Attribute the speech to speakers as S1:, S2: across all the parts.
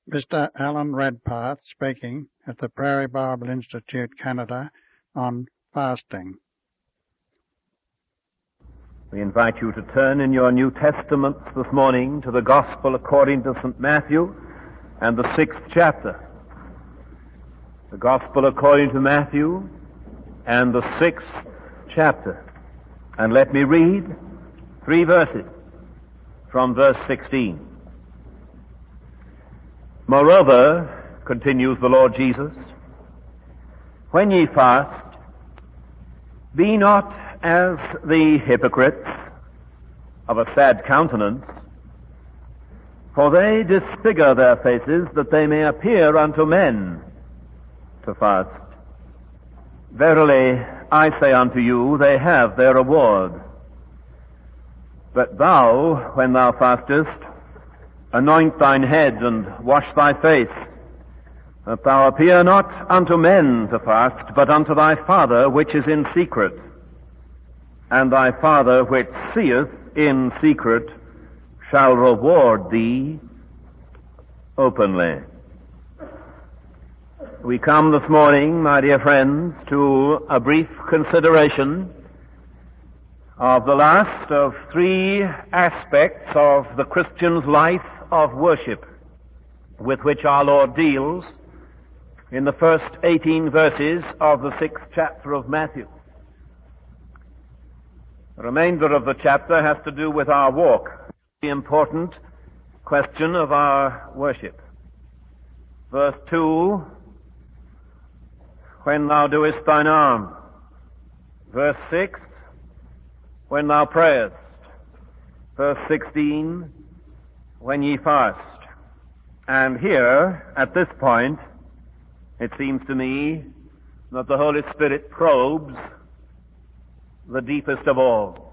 S1: Mr. Alan Redpath speaking at the Prairie Bible Institute, Canada, on fasting.
S2: We invite you to turn in your New Testaments this morning to the Gospel according to St. Matthew and the 6th chapter. The Gospel according to Matthew and the 6th chapter. And let me read 3 verses from verse 16. Moreover, continues the Lord Jesus, when ye fast, be not as the hypocrites of a sad countenance, for they disfigure their faces that they may appear unto men to fast. Verily, I say unto you, they have their reward. But thou, when thou fastest, anoint thine head and wash thy face, that thou appear not unto men to fast, but unto thy Father which is in secret. And thy Father which seeth in secret shall reward thee openly. We come this morning, my dear friends, to a brief consideration of the last of 3 aspects of the Christian's life of worship with which our Lord deals in the first 18 verses of the 6th chapter of Matthew. The remainder of the chapter has to do with our walk, the important question of our worship. Verse 2, when thou doest thine alms. Verse 6, when thou prayest. Verse 16, when ye fast. And here, at this point, it seems to me that the Holy Spirit probes the deepest of all.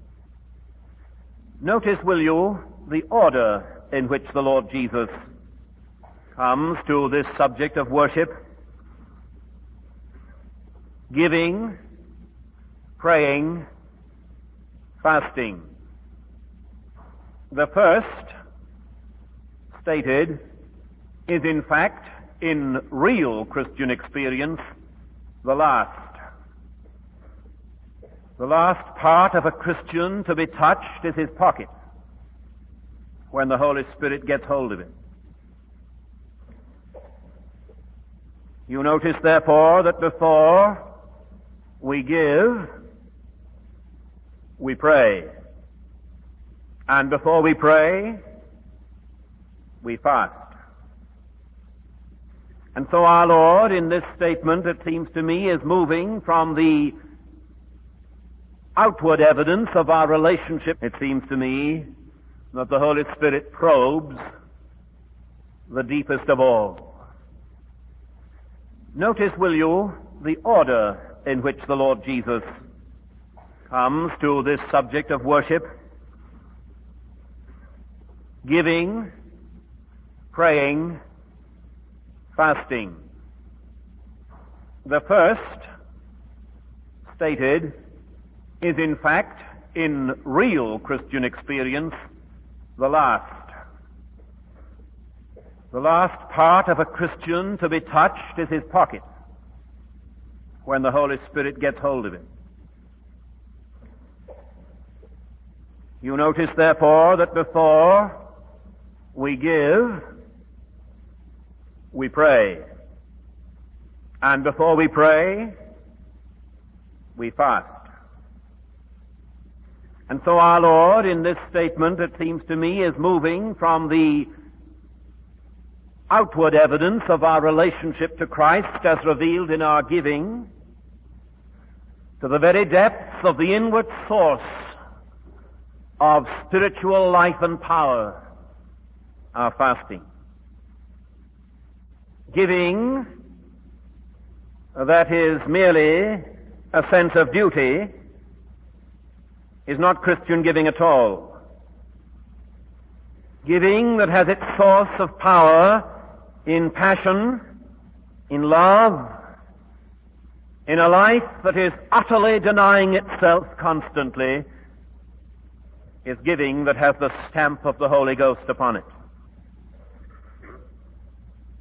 S2: Notice, will you, the order in which the Lord Jesus comes to this subject of worship: giving, praying, fasting. The first, stated, is in fact, in real Christian experience, the last. The last part of a Christian to be touched is his pocket, when the Holy Spirit gets hold of it. You notice, therefore, that before we give, we pray. And before we pray, we fast. And so our Lord, in this statement, it seems to me, is moving from the outward evidence of our relationship. It seems to me that the Holy Spirit probes the deepest of all. Notice, will you, the order in which the Lord Jesus comes to this subject of worship: giving, praying, fasting. The first, stated, is in fact, in real Christian experience, the last. The last part of a Christian to be touched is his pocket, when the Holy Spirit gets hold of it. You notice, therefore, that before we give, we pray. And before we pray, we fast. And so our Lord, in this statement, it seems to me, is moving from the outward evidence of our relationship to Christ as revealed in our giving to the very depths of the inward source of spiritual life and power, our fasting. Giving, that is merely a sense of duty, is not Christian giving at all. Giving that has its source of power in passion, in love, in a life that is utterly denying itself constantly, is giving that has the stamp of the Holy Ghost upon it.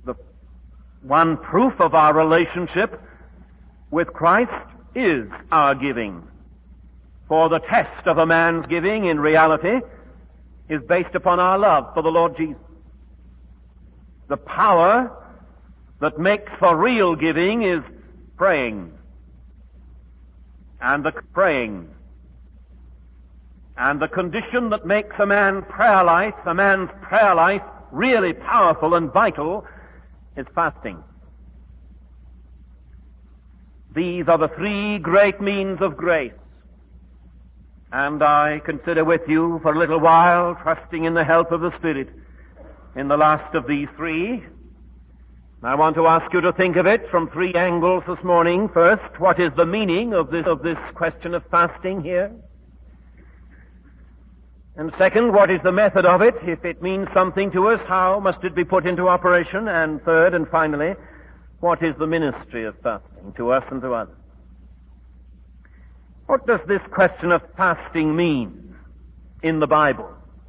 S2: The one proof of our relationship with Christ is our giving. For the test of a man's giving in reality is based upon our love for the Lord Jesus. The power that makes for real giving is praying. And the condition that makes a man's prayer life really powerful and vital is fasting. These are the three great means of grace. And I consider with you for a little while, trusting in the help of the Spirit, in the last of these three. I want to ask you to think of it from three angles this morning. First, what is the meaning of this question of fasting here? And second, what is the method of it? If it means something to us, how must it be put into operation? And third and finally, what is the ministry of fasting to us and to others? What does this question of fasting mean in the Bible?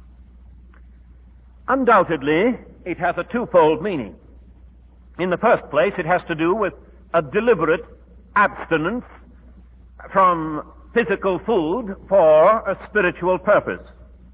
S2: Undoubtedly, it has a twofold meaning. In the first place, it has to do with a deliberate abstinence from physical food for a spiritual purpose.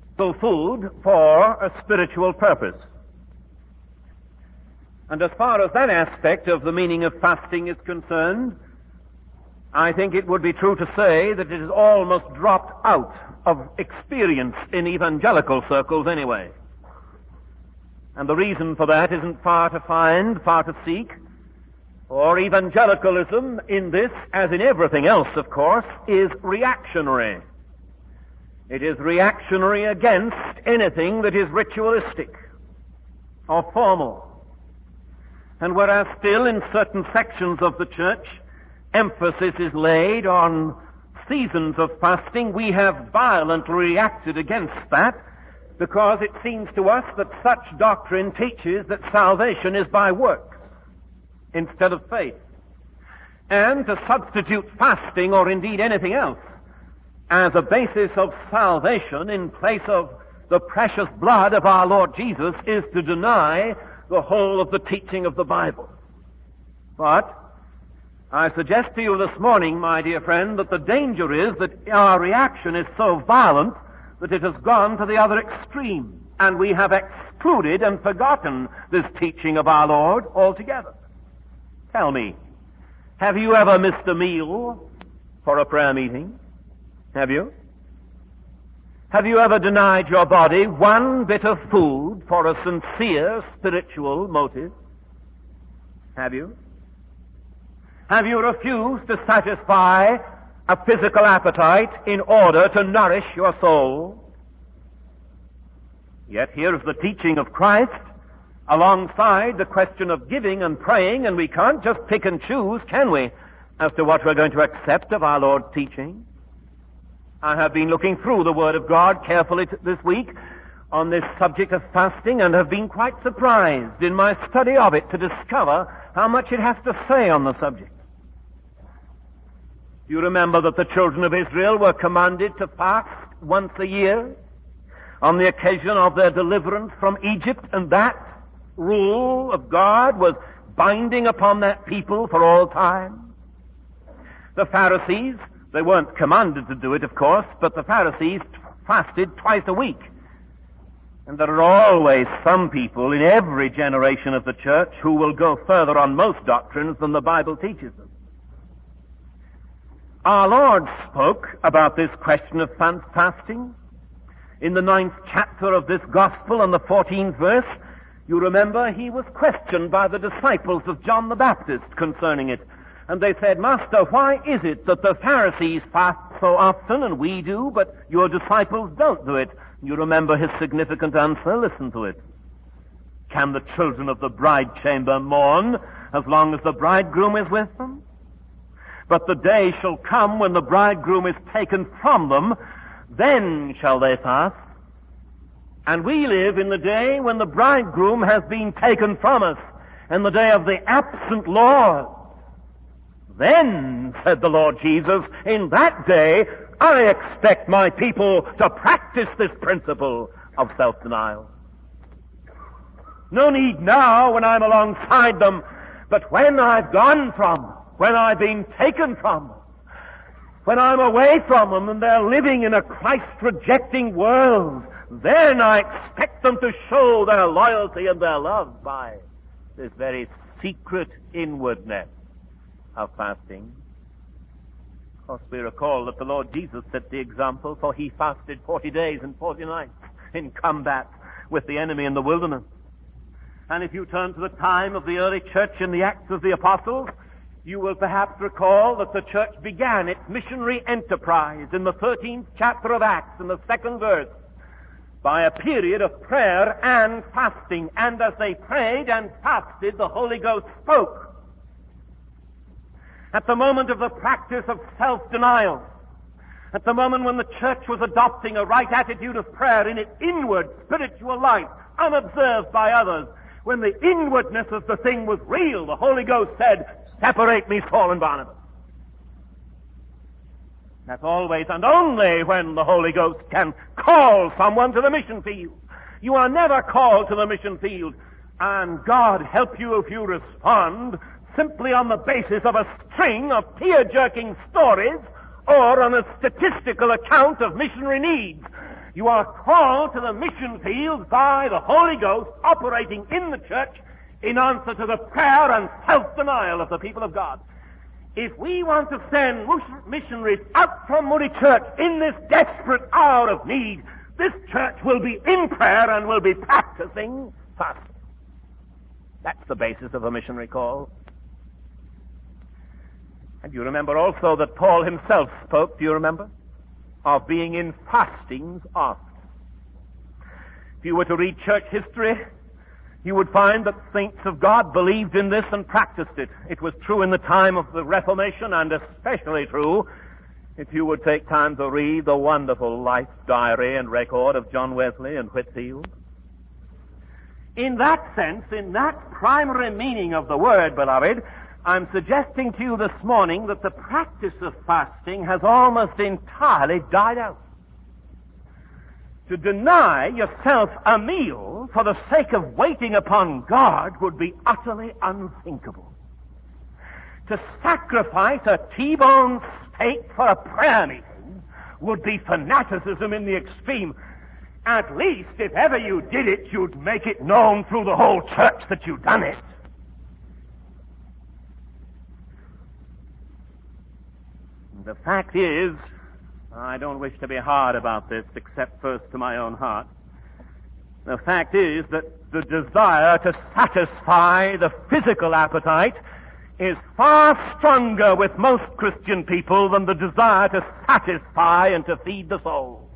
S2: And as far as that aspect of the meaning of fasting is concerned, I think it would be true to say that it has almost dropped out of experience in evangelical circles anyway. And the reason for that isn't far to seek. For evangelicalism in this, as in everything else, of course, is reactionary. It is reactionary against anything that is ritualistic or formal. And whereas still in certain sections of the church, emphasis is laid on seasons of fasting, we have violently reacted against that because it seems to us that such doctrine teaches that salvation is by works instead of faith. And to substitute fasting or indeed anything else as a basis of salvation in place of the precious blood of our Lord Jesus is to deny the whole of the teaching of the Bible. But I suggest to you this morning, my dear friend, that the danger is that our reaction is so violent that it has gone to the other extreme, and we have excluded and forgotten this teaching of our Lord altogether. Tell me, have you ever missed a meal for a prayer meeting? Have you? Have you ever denied your body one bit of food for a sincere spiritual motive? Have you? Have you refused to satisfy a physical appetite in order to nourish your soul? Yet here's the teaching of Christ alongside the question of giving and praying, and we can't just pick and choose, can we, as to what we're going to accept of our Lord's teaching? I have been looking through the Word of God carefully this week on this subject of fasting and have been quite surprised in my study of it to discover how much it has to say on the subject. You remember that the children of Israel were commanded to fast once a year on the occasion of their deliverance from Egypt, and that rule of God was binding upon that people for all time. The Pharisees, they weren't commanded to do it, of course, but the Pharisees fasted twice a week. And there are always some people in every generation of the church who will go further on most doctrines than the Bible teaches them. Our Lord spoke about this question of fasting in the 9th chapter of this gospel and the 14th verse. You remember he was questioned by the disciples of John the Baptist concerning it. And they said, "Master, why is it that the Pharisees fast so often and we do, but your disciples don't do it?" You remember his significant answer? Listen to it. "Can the children of the bride chamber mourn as long as the bridegroom is with them? But the day shall come when the bridegroom is taken from them, then shall they fast. And we live in the day when the bridegroom has been taken from us, and the day of the absent Lord. Then, said the Lord Jesus, in that day, I expect my people to practice this principle of self-denial." No need now when I'm alongside them, but when I've gone from, when I've been taken from, when I'm away from them and they're living in a Christ-rejecting world, then I expect them to show their loyalty and their love by this very secret inwardness of fasting. Of course, we recall that the Lord Jesus set the example, for he fasted 40 days and 40 nights in combat with the enemy in the wilderness. And if you turn to the time of the early church in the Acts of the Apostles, you will perhaps recall that the church began its missionary enterprise in the 13th chapter of Acts, in the 2nd verse, by a period of prayer and fasting. And as they prayed and fasted, the Holy Ghost spoke. At the moment of the practice of self-denial, at the moment when the church was adopting a right attitude of prayer in its inward spiritual life, unobserved by others, when the inwardness of the thing was real, the Holy Ghost said, "Separate me, Saul and Barnabas." That's always and only when the Holy Ghost can call someone to the mission field. You are never called to the mission field, and God help you if you respond simply on the basis of a string of tear-jerking stories or on a statistical account of missionary needs. You are called to the mission field by the Holy Ghost operating in the church in answer to the prayer and self-denial of the people of God. If we want to send missionaries out from Moody Church in this desperate hour of need, this church will be in prayer and will be practicing fasting. That's the basis of a missionary call. And you remember also that Paul himself spoke, do you remember, of being in fastings oft. If you were to read church history, you would find that saints of God believed in this and practiced it. It was true in the time of the Reformation, and especially true if you would take time to read the wonderful life diary and record of John Wesley and Whitefield. In that sense, in that primary meaning of the word, beloved, I'm suggesting to you this morning that the practice of fasting has almost entirely died out. To deny yourself a meal for the sake of waiting upon God would be utterly unthinkable. To sacrifice a T-bone steak for a prayer meeting would be fanaticism in the extreme. At least, if ever you did it, you'd make it known through the whole church that you'd done it. The fact is, I don't wish to be hard about this, except first to my own heart. The fact is that the desire to satisfy the physical appetite is far stronger with most Christian people than the desire to satisfy and to feed the soul.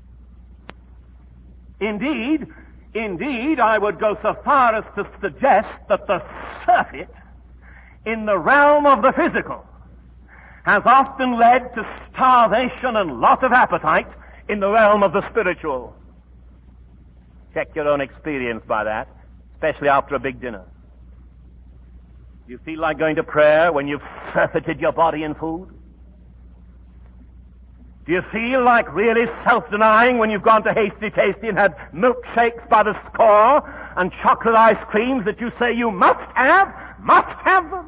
S2: Indeed, I would go so far as to suggest that the surfeit in the realm of the physical has often led to starvation and loss of appetite in the realm of the spiritual. Check your own experience by that, especially after a big dinner. Do you feel like going to prayer when you've surfeited your body in food? Do you feel like really self-denying when you've gone to Hasty Tasty and had milkshakes by the score and chocolate ice creams that you say you must have them?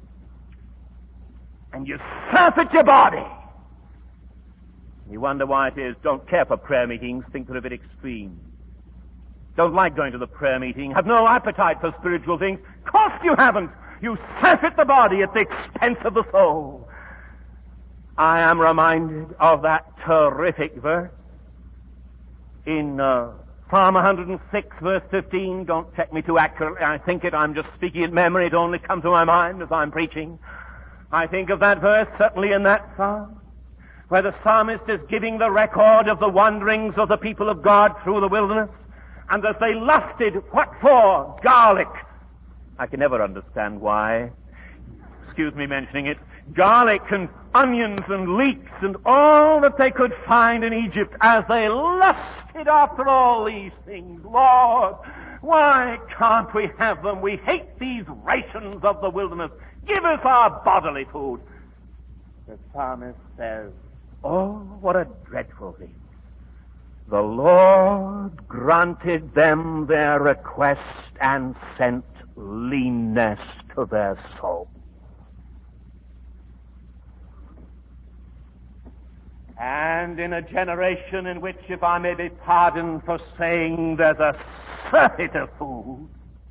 S2: And you surfeit your body. You wonder why it is. Don't care for prayer meetings. Think they're a bit extreme. Don't like going to the prayer meeting. Have no appetite for spiritual things. Of course you haven't. You surfeit the body at the expense of the soul. I am reminded of that terrific verse in Psalm 106, verse 15. Don't check me too accurately. I think it. I'm just speaking in memory. It only comes to my mind as I'm preaching. I think of that verse, certainly in that psalm, where the psalmist is giving the record of the wanderings of the people of God through the wilderness, and that they lusted, what for? Garlic. I can never understand why. Excuse me mentioning it. Garlic and onions and leeks and all that they could find in Egypt as they lusted after all these things. Lord, why can't we have them? We hate these rations of the wilderness. Give us our bodily food. The psalmist says, oh, what a dreadful thing. the Lord granted them their request and sent leanness to their soul. And in a generation in which, if I may be pardoned for saying, there's a surfeit of food,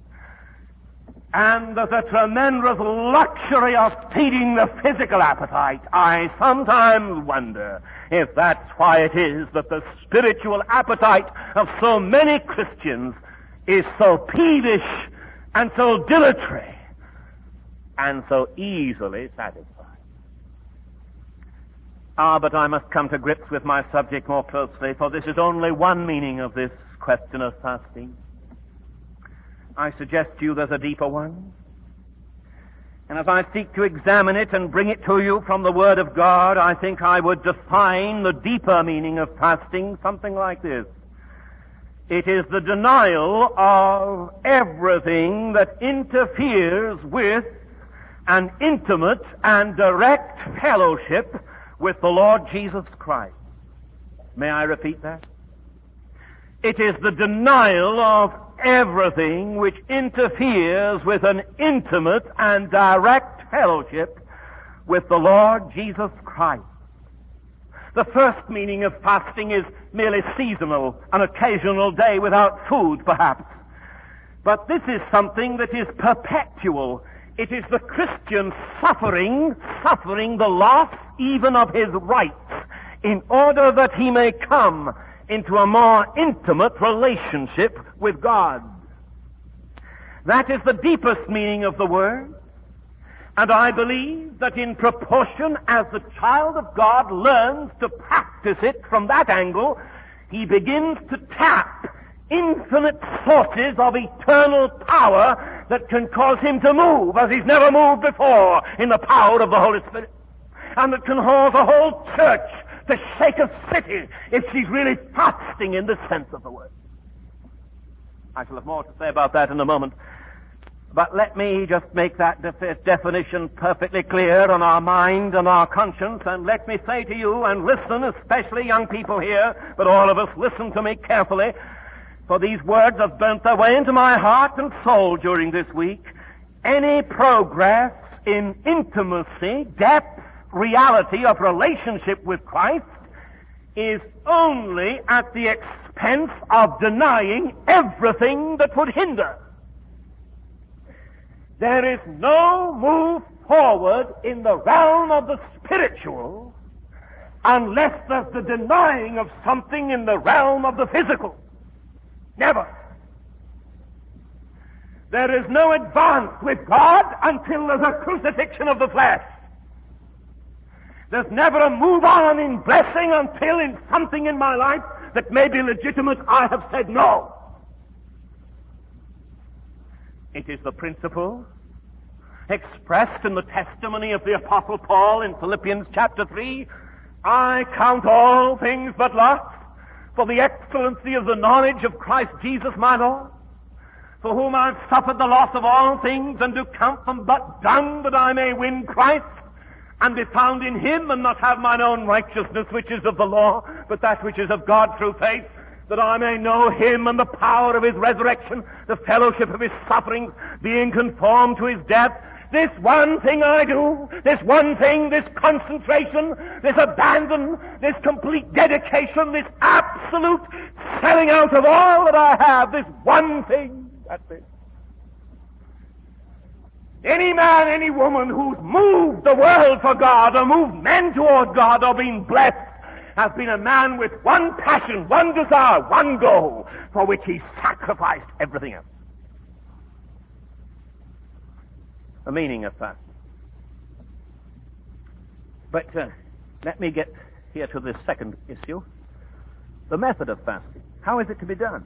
S2: and there's a tremendous luxury of feeding the physical appetite, I sometimes wonder if that's why it is that the spiritual appetite of so many Christians is so peevish and so dilatory and so easily satisfied. But I must come to grips with my subject more closely, for this is only one meaning of this question of fasting. I suggest to you there's a deeper one. And as I seek to examine it and bring it to you from the Word of God, I think I would define the deeper meaning of fasting something like this. It is the denial of everything that interferes with an intimate and direct fellowship with the Lord Jesus Christ. May I repeat that? It is the denial of everything which interferes with an intimate and direct fellowship with the Lord Jesus Christ. The first meaning of fasting is merely seasonal, an occasional day without food, perhaps. But this is something that is perpetual. It is the Christian suffering the loss even of his rights, in order that he may come into a more intimate relationship with God. That is the deepest meaning of the word. And I believe that in proportion as the child of God learns to practice it from that angle, he begins to tap infinite sources of eternal power that can cause him to move as he's never moved before in the power of the Holy Spirit. And that can cause a whole church to shake a city if she's really fasting in the sense of the word. I shall have more to say about that in a moment. But let me just make that definition perfectly clear on our mind and our conscience, and let me say to you, and listen, especially young people here, but all of us, listen to me carefully, for these words have burnt their way into my heart and soul during this week. Any progress in intimacy, depth, reality of relationship with Christ is only at the expense of denying everything that would hinder. There is no move forward in the realm of the spiritual unless there's the denying of something in the realm of the physical. Never. There is no advance with God until there's a crucifixion of the flesh. There's never a move on in blessing until in something in my life that may be legitimate I have said no. It is the principle expressed in the testimony of the Apostle Paul in Philippians chapter 3. I count all things but loss for the excellency of the knowledge of Christ Jesus my Lord, for whom I've suffered the loss of all things and do count them but dung that I may win Christ and be found in him, and not have mine own righteousness which is of the law, but that which is of God through faith, that I may know him and the power of his resurrection, the fellowship of his sufferings, being conformed to his death. This one thing I do, this one thing, this concentration, this abandon, this complete dedication, this absolute selling out of all that I have, this one thing, that's it. Any man, any woman who's moved the world for God, or moved men toward God, or been blessed, has been a man with one passion, one desire, one goal, for which he sacrificed everything else. The meaning of fasting. But let me get here to this second issue. The method of fasting. How is it to be done?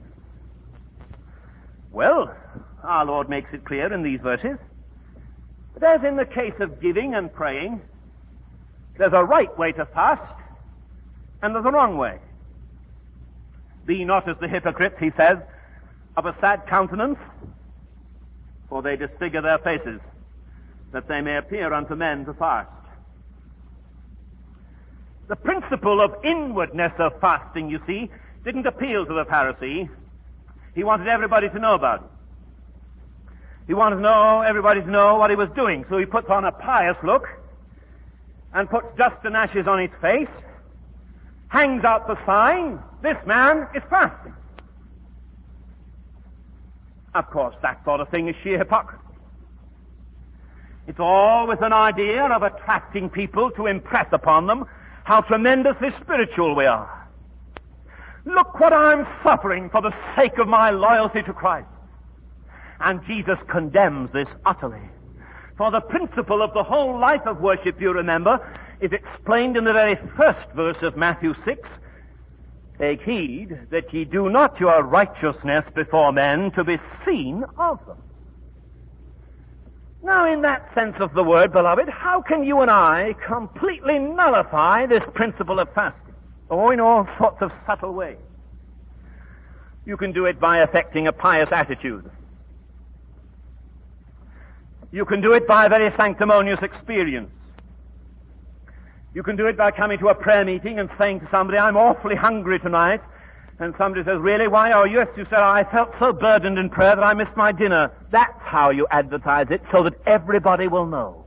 S2: Well, our Lord makes it clear in these verses. But as in the case of giving and praying, there's a right way to fast, and there's a wrong way. Be not as the hypocrites, he says, of a sad countenance, for they disfigure their faces, that they may appear unto men to fast. The principle of inwardness of fasting, you see, didn't appeal to the Pharisee. He wanted everybody to know about it. He wanted everybody to know what he was doing. So he puts on a pious look and puts dust and ashes on his face, hangs out the sign, "This man is fasting." Of course, that sort of thing is sheer hypocrisy. It's all with an idea of attracting people to impress upon them how tremendously spiritual we are. Look what I'm suffering for the sake of my loyalty to Christ. And Jesus condemns this utterly. For the principle of the whole life of worship, you remember, is explained in the very first verse of Matthew 6. "Take heed that ye do not your righteousness before men to be seen of them." Now, in that sense of the word, beloved, how can you and I completely nullify this principle of fasting? Oh, in all sorts of subtle ways. You can do it by affecting a pious attitude. You can do it by a very sanctimonious experience. You can do it by coming to a prayer meeting and saying to somebody, "I'm awfully hungry tonight." And somebody says, "Really? Why are you?" Yes, you say, "I felt so burdened in prayer that I missed my dinner." That's how you advertise it, so that everybody will know.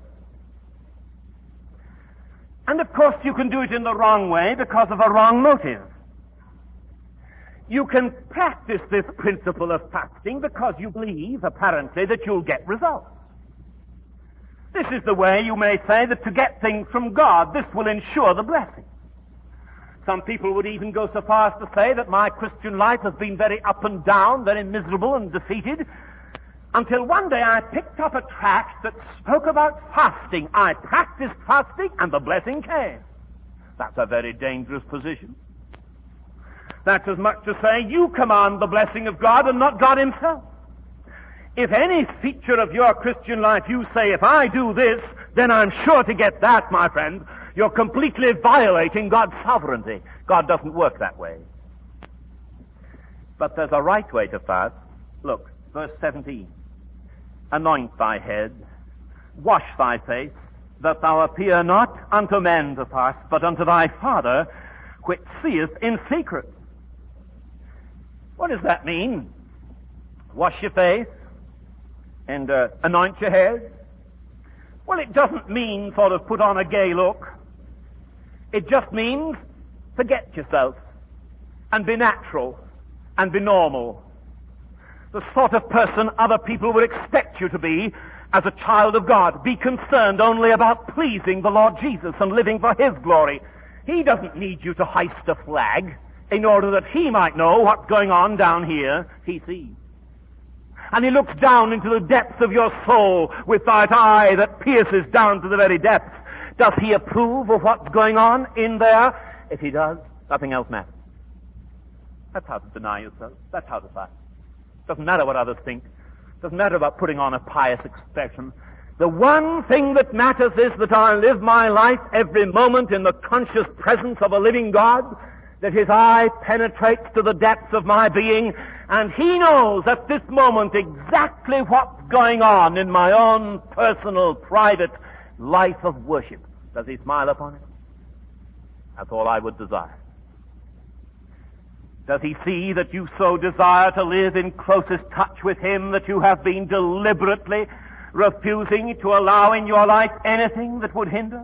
S2: And of course you can do it in the wrong way because of a wrong motive. You can practice this principle of fasting because you believe, apparently, that you'll get results. This is the way you may say that to get things from God, this will ensure the blessing. Some people would even go so far as to say that my Christian life has been very up and down, very miserable and defeated, until one day I picked up a tract that spoke about fasting. I practiced fasting and the blessing came. That's a very dangerous position. That's as much to say you command the blessing of God and not God himself. If any feature of your Christian life you say, "If I do this, then I'm sure to get that," my friend, you're completely violating God's sovereignty. God doesn't work that way. But there's a right way to fast. Look, verse 17. "Anoint thy head, wash thy face, that thou appear not unto men to fast, but unto thy Father, which seest in secret." What does that mean? Wash your face and anoint your head? Well, it doesn't mean sort of put on a gay look. It just means forget yourself and be natural and be normal. The sort of person other people would expect you to be as a child of God. Be concerned only about pleasing the Lord Jesus and living for his glory. He doesn't need you to hoist a flag in order that he might know what's going on down here. He sees. And he looks down into the depths of your soul with that eye that pierces down to the very depths. Does he approve of what's going on in there? If he does, nothing else matters. That's how to deny yourself. That's how to fast. Doesn't matter what others think. Doesn't matter about putting on a pious expression. The one thing that matters is that I live my life every moment in the conscious presence of a living God, that his eye penetrates to the depths of my being, and he knows at this moment exactly what's going on in my own personal, private life of worship. Does he smile upon it? That's all I would desire. Does he see that you so desire to live in closest touch with him that you have been deliberately refusing to allow in your life anything that would hinder?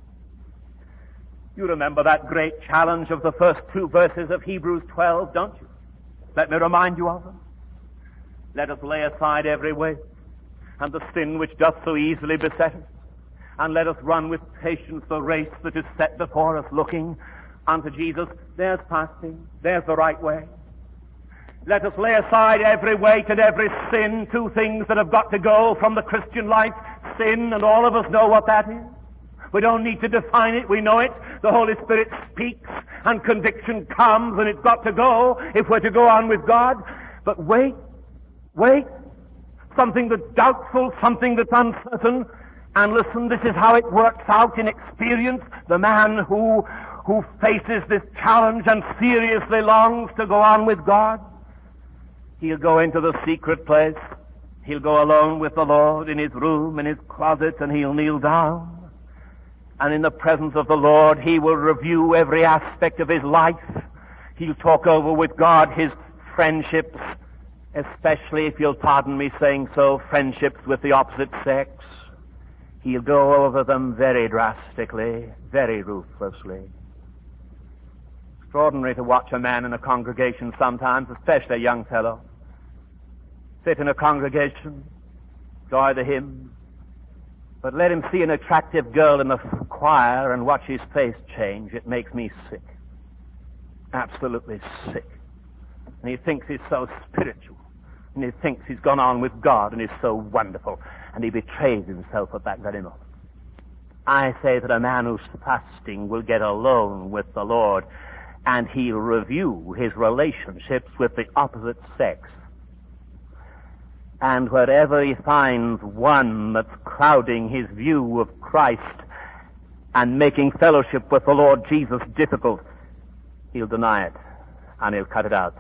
S2: You remember that great challenge of the first two verses of Hebrews 12, don't you? Let me remind you of them. Let us lay aside every weight and the sin which doth so easily beset us, and let us run with patience the race that is set before us, looking unto Jesus. There's fasting. There's the right way. Let us lay aside every weight and every sin, two things that have got to go from the Christian life. Sin, and all of us know what that is. We don't need to define it. We know it. The Holy Spirit speaks and conviction comes, and it's got to go if we're to go on with God. But wait. Something that's doubtful, something that's uncertain. And listen, this is how it works out in experience. The man who faces this challenge and seriously longs to go on with God, he'll go into the secret place. He'll go alone with the Lord in his room, in his closet, and he'll kneel down. And in the presence of the Lord, he will review every aspect of his life. He'll talk over with God his friendships, especially, if you'll pardon me saying so, friendships with the opposite sex. He'll go over them very drastically, very ruthlessly. Extraordinary to watch a man in a congregation sometimes, especially a young fellow, sit in a congregation, enjoy the hymn, but let him see an attractive girl in the choir and watch his face change. It makes me sick. Absolutely sick. And he thinks he's so spiritual. And he thinks he's gone on with God and is so wonderful. And he betrays himself at that very moment. I say that a man who's fasting will get alone with the Lord, and he'll review his relationships with the opposite sex. And wherever he finds one that's crowding his view of Christ and making fellowship with the Lord Jesus difficult, he'll deny it and he'll cut it out.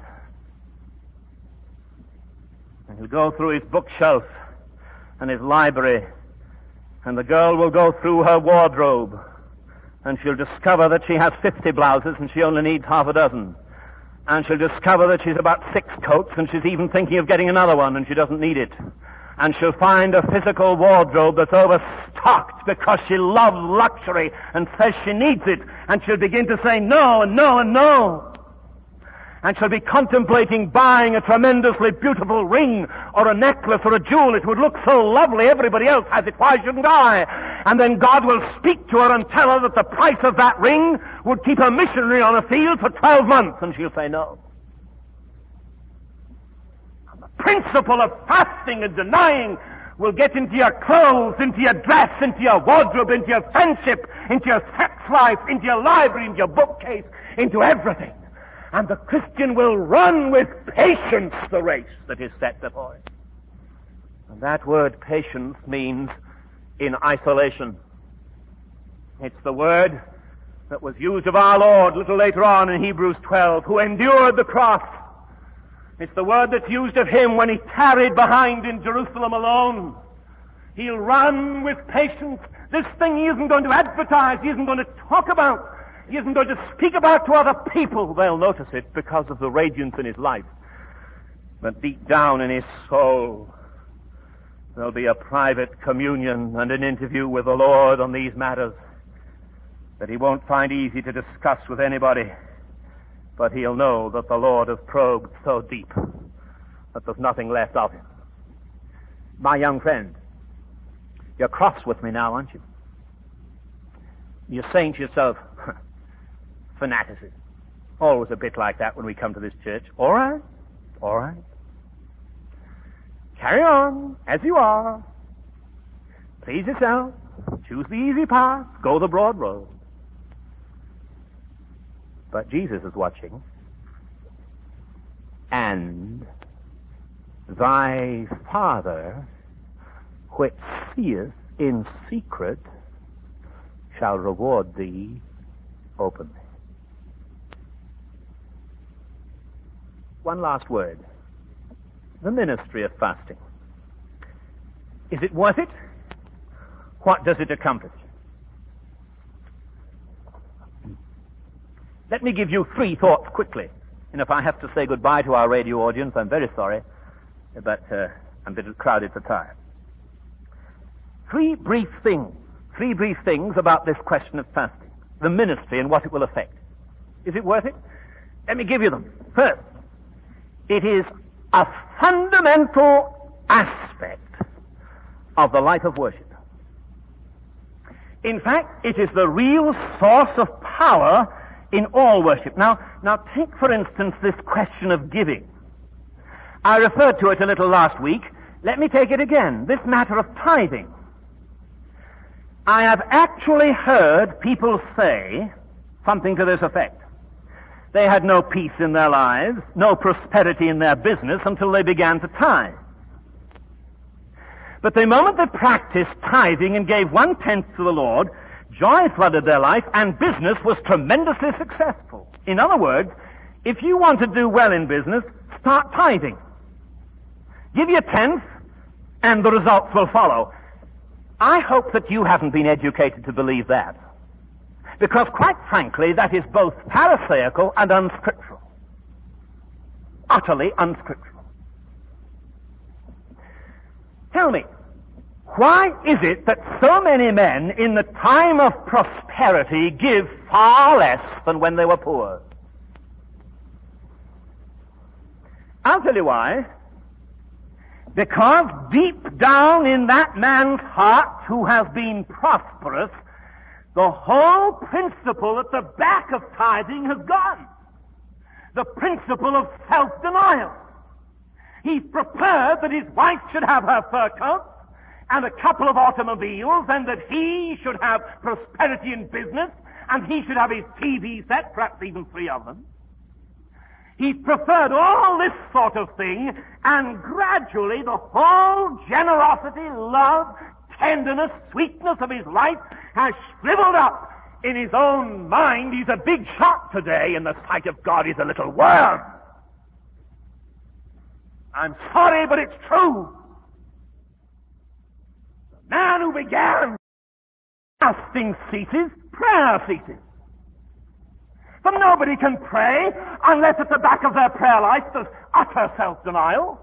S2: And he'll go through his bookshelf and his library, and the girl will go through her wardrobe, and she'll discover that she has 50 blouses and she only needs half a dozen. And she'll discover that she's about 6 coats, and she's even thinking of getting another one, and she doesn't need it. And she'll find a physical wardrobe that's overstocked because she loves luxury and says she needs it. And she'll begin to say no and no and no. And she'll be contemplating buying a tremendously beautiful ring or a necklace or a jewel. It would look so lovely. Everybody else has it. Why shouldn't I? And then God will speak to her and tell her that the price of that ring would keep a missionary on a field for 12 months. And she'll say no. And the principle of fasting and denying will get into your clothes, into your dress, into your wardrobe, into your friendship, into your sex life, into your library, into your bookcase, into everything. And the Christian will run with patience the race that is set before him. And that word patience means in isolation. It's the word that was used of our Lord a little later on in Hebrews 12, who endured the cross. It's the word that's used of him when he tarried behind in Jerusalem alone. He'll run with patience. This thing he isn't going to advertise, he isn't going to talk about. He isn't going to speak about to other people. They'll notice it because of the radiance in his life. But deep down in his soul, there'll be a private communion and an interview with the Lord on these matters that he won't find easy to discuss with anybody. But he'll know that the Lord has probed so deep that there's nothing left of him. My young friend, you're cross with me now, aren't you? You're saying to yourself, fanaticism. Always a bit like that when we come to this church. All right. All right. Carry on as you are. Please yourself. Choose the easy path. Go the broad road. But Jesus is watching. And thy Father, which seeth in secret, shall reward thee openly. One last word. The ministry of fasting. Is it worth it? What does it accomplish? Let me give you 3 thoughts quickly. And if I have to say goodbye to our radio audience, I'm very sorry, but I'm a bit crowded for time. 3 brief things about this question of fasting. The ministry and what it will affect. Is it worth it? Let me give you them. First, it is a fundamental aspect of the life of worship. In fact, it is the real source of power in all worship. Now take, for instance, this question of giving. I referred to it a little last week. Let me take it again. This matter of tithing. I have actually heard people say something to this effect. They had no peace in their lives, no prosperity in their business until they began to tithe. But the moment they practiced tithing and gave 1/10 to the Lord, joy flooded their life and business was tremendously successful. In other words, if you want to do well in business, start tithing. Give your 10th and the results will follow. I hope that you haven't been educated to believe that. Because quite frankly, that is both pharisaical and unscriptural.
S3: utterly unscriptural. Tell me, why is it that so many men in the time of prosperity give far less than when they were poor? I'll tell you why. Because deep down in that man's heart who has been prosperous, the whole principle at the back of tithing has gone. The principle of self-denial. He's prepared that his wife should have her fur coat and a couple of automobiles, and that he should have prosperity in business, and he should have his TV set, perhaps even 3 of them. He's preferred all this sort of thing, and gradually the whole generosity, love, tenderness, sweetness of his life has shriveled up. In his own mind, he's a big shot today. In the sight of God, he's a little worm. I'm sorry, but it's true. The man who began, fasting ceases, prayer ceases. For nobody can pray unless at the back of their prayer life there's utter self-denial.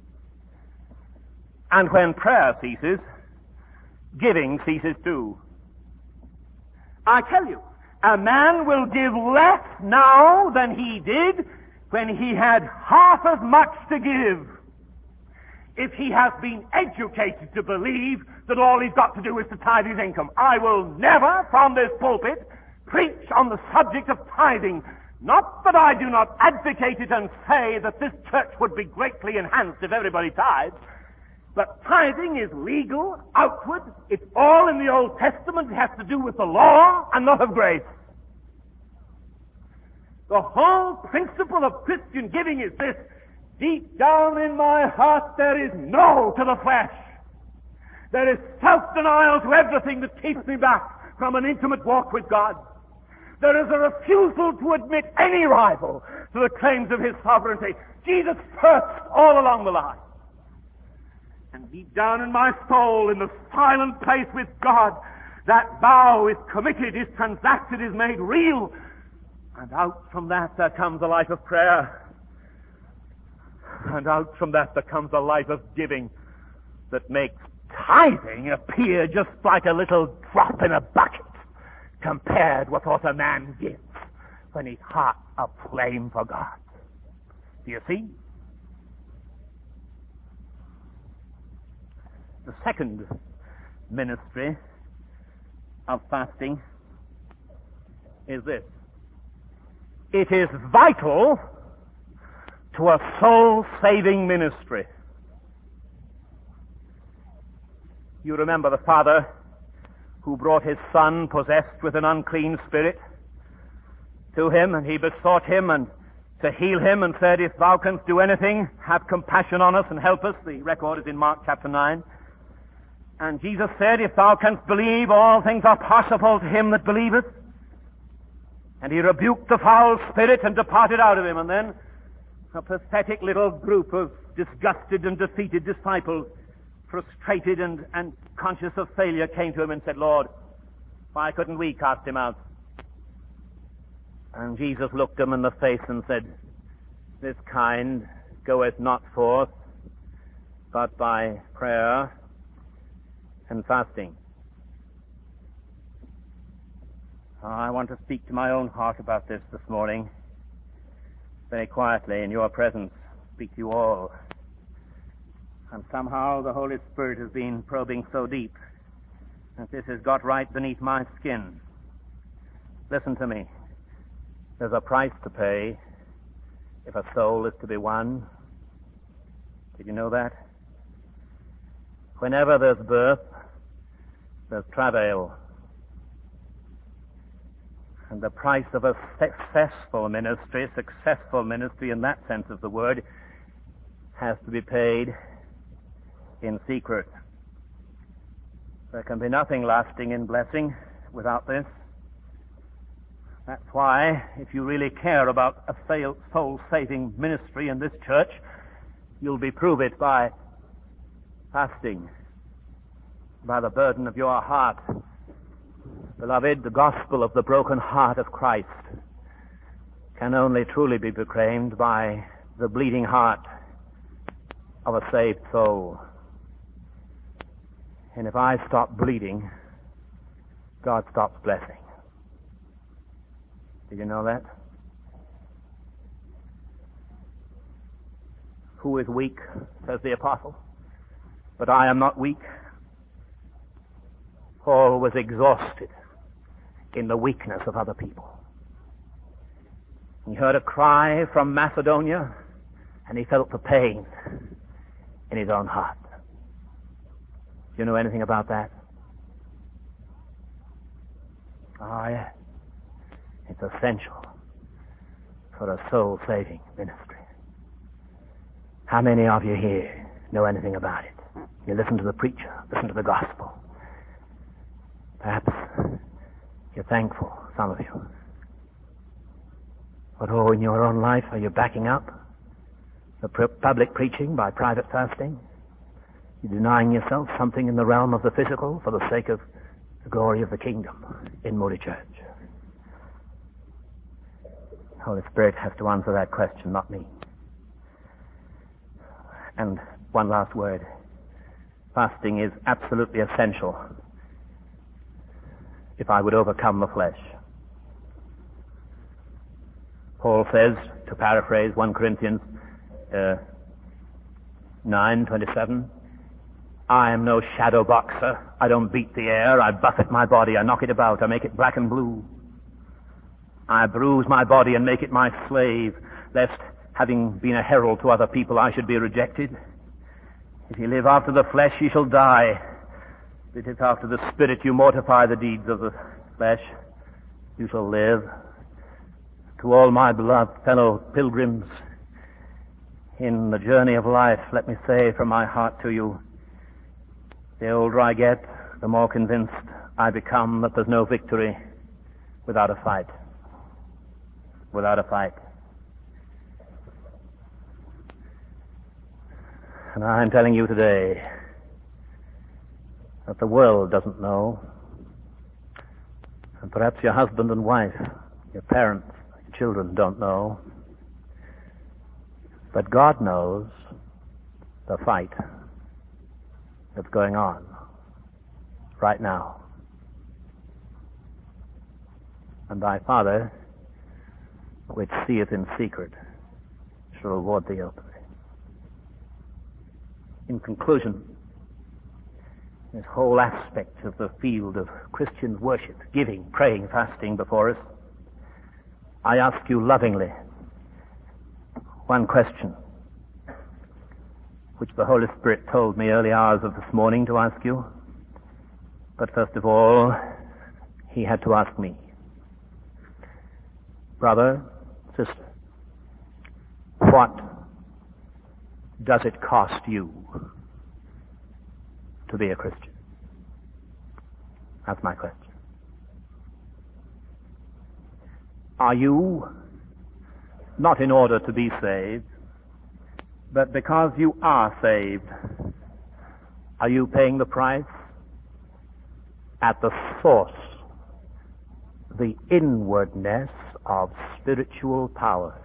S3: And when prayer ceases, giving ceases too. I tell you, a man will give less now than he did when he had half as much to give. If he has been educated to believe that all he's got to do is to tithe his income. I will never, from this pulpit, preach on the subject of tithing. Not that I do not advocate it and say that this church would be greatly enhanced if everybody tithes, but tithing is legal, outward. It's all in the Old Testament. It has to do with the law and not of grace. The whole principle of Christian giving is this: deep down in my heart there is no to the flesh. There is self-denial to everything that keeps me back from an intimate walk with God. There is a refusal to admit any rival to the claims of his sovereignty. Jesus first all along the line. And deep down in my soul, in the silent place with God, that vow is committed, is transacted, is made real. And out from that there comes a life of prayer. And out from that there comes a life of giving that makes tithing appear just like a little drop in a bucket compared with what a man gives when his heart's aflame for God. Do you see? The second ministry of fasting is this. It is vital to a soul-saving ministry. You remember the father who brought his son possessed with an unclean spirit to him, and he besought him and to heal him and said, "If thou canst do anything, have compassion on us and help us." The record is in Mark chapter 9. And Jesus said, "If thou canst believe, all things are possible to him that believeth." And he rebuked the foul spirit and departed out of him. And then a pathetic little group of disgusted and defeated disciples, frustrated and conscious of failure, came to him and said, "Lord, why couldn't we cast him out?" And Jesus looked them in the face and said, "This kind goeth not forth, but by prayer and fasting." I want to speak to my own heart about this morning, very quietly in your presence, speak to you all. And somehow the Holy Spirit has been probing so deep that this has got right beneath my skin. Listen to me. There's a price to pay if a soul is to be won. Did you know that? Whenever there's birth, there's travail. And the price of a successful ministry in that sense of the word, has to be paid in secret. There can be nothing lasting in blessing without this. That's why, if you really care about a soul-saving ministry in this church, you'll be prove it by fasting, by the burden of your heart. Beloved, the gospel of the broken heart of Christ can only truly be proclaimed by
S4: the bleeding heart of a saved soul. And if I stop bleeding, God stops blessing. Did you know that? Who is weak, says the apostle, but I am not weak. Paul was exhausted in the weakness of other people. He heard a cry from Macedonia, and he felt the pain in his own heart. Do you know anything about that? Oh, yes. It's essential for a soul-saving ministry. How many of you here know anything about it? You listen to the preacher, listen to the gospel. Perhaps you're thankful, some of you. But in your own life, are you backing up the public preaching by private fasting? You're denying yourself something in the realm of the physical for the sake of the glory of the kingdom in Moody Church? The Holy Spirit has to answer that question, not me. And one last word. Fasting is absolutely essential if I would overcome the flesh. Paul says, to paraphrase 1 Corinthians 9:27, I am no shadow boxer. I don't beat the air. I buffet my body. I knock it about. I make it black and blue. I bruise my body and make it my slave, lest, having been a herald to other people, I should be rejected. If you live after the flesh, you shall die. But if after the Spirit you mortify the deeds of the flesh, you shall live. To all my beloved fellow pilgrims in the journey of life, let me say from my heart to you, the older I get, the more convinced I become that there's no victory without a fight. Without a fight. And I'm telling you today that the world doesn't know, and perhaps your husband and wife, your parents, your children don't know, but God knows the fight that's going on right now. And thy Father, which seeth in secret, shall reward thee openly. In conclusion, this whole aspect of the field of Christian worship, giving, praying, fasting before us, I ask you lovingly one question, which the Holy Spirit told me early hours of this morning to ask you. But first of all, He had to ask me. Brother, sister, what does it cost you to be a Christian? That's my question. Are you, not in order to be saved, but because you are saved, are you paying the price? At the source, the inwardness of spiritual power,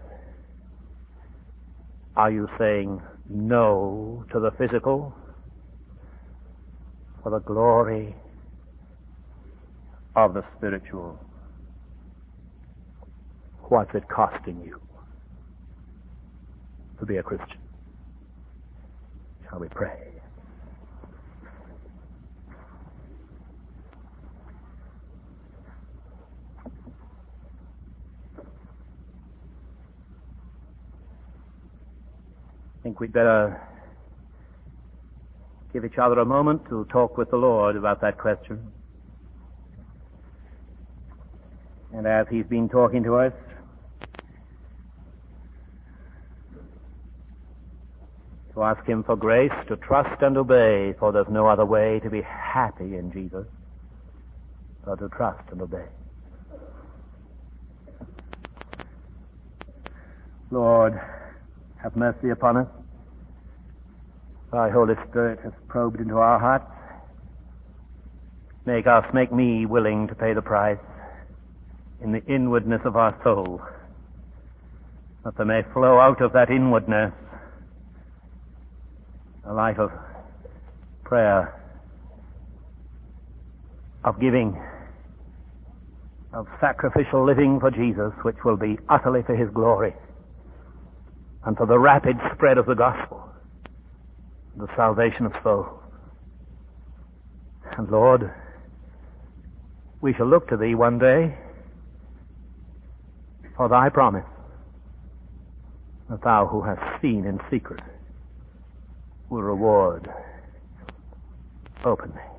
S4: are you saying no to the physical for the glory of the spiritual? What's it costing you to be a Christian? Shall we pray? I think we'd better give each other a moment to talk with the Lord about that question. And as He's been talking to us, to ask Him for grace to trust and obey, for there's no other way to be happy in Jesus but to trust and obey. Lord, have mercy upon us. Thy Holy Spirit has probed into our hearts. Make me willing to pay the price in the inwardness of our soul that there may flow out of that inwardness a life of prayer, of giving, of sacrificial living for Jesus, which will be utterly for His glory and for the rapid spread of the gospel, the salvation of souls. And Lord, we shall look to Thee one day for Thy promise that Thou who hast seen in secret will reward openly.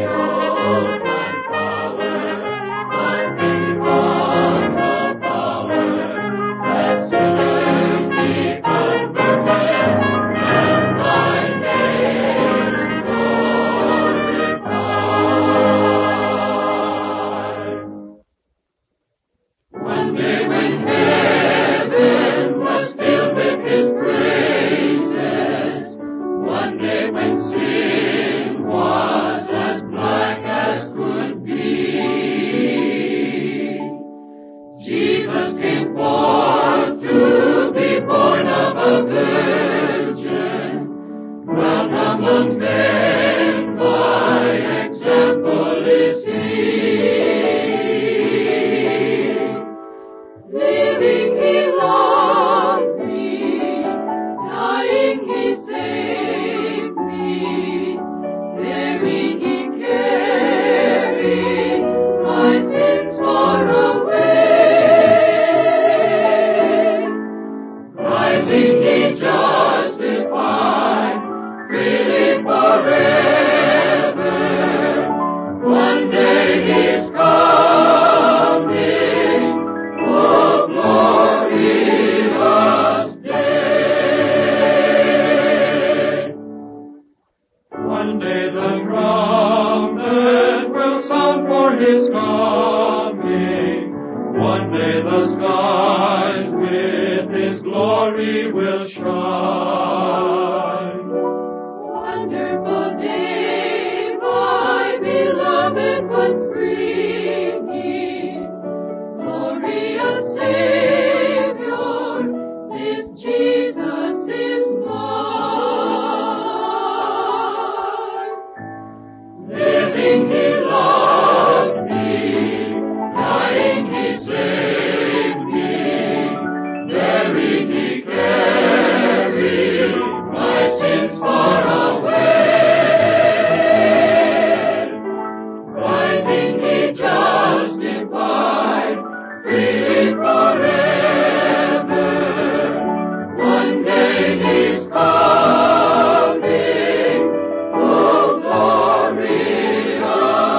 S5: Glory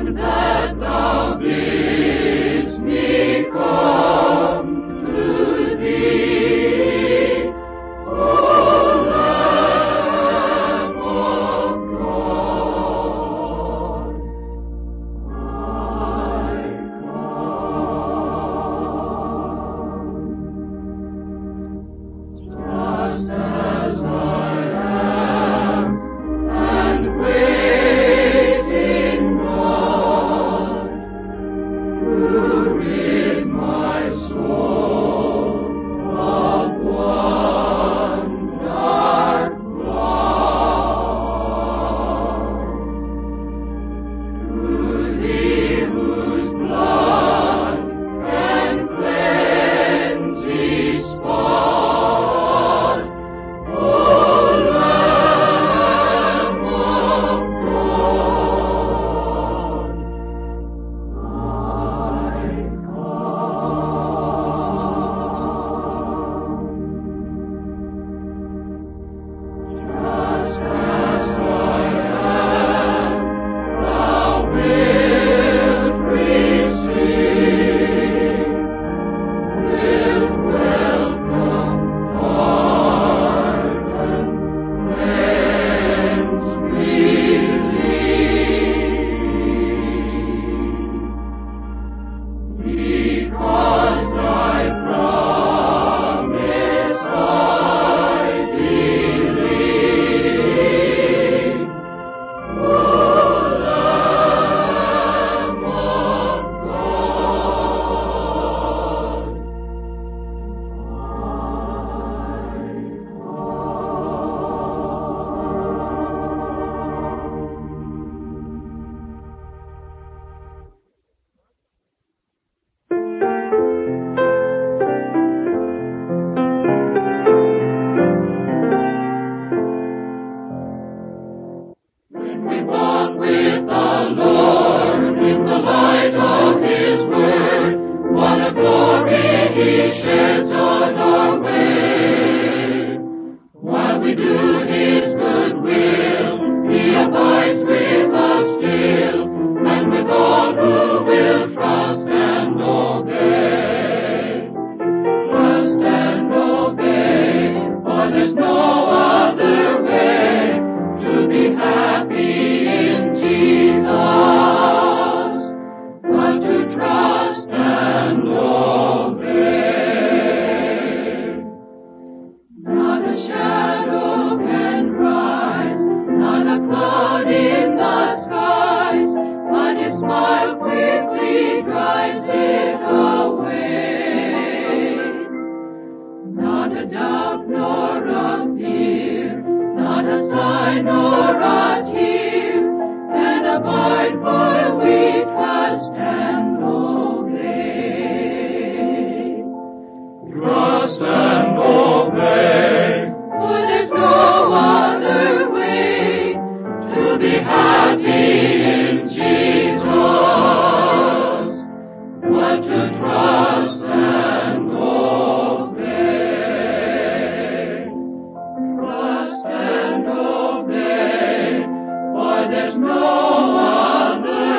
S5: There's no other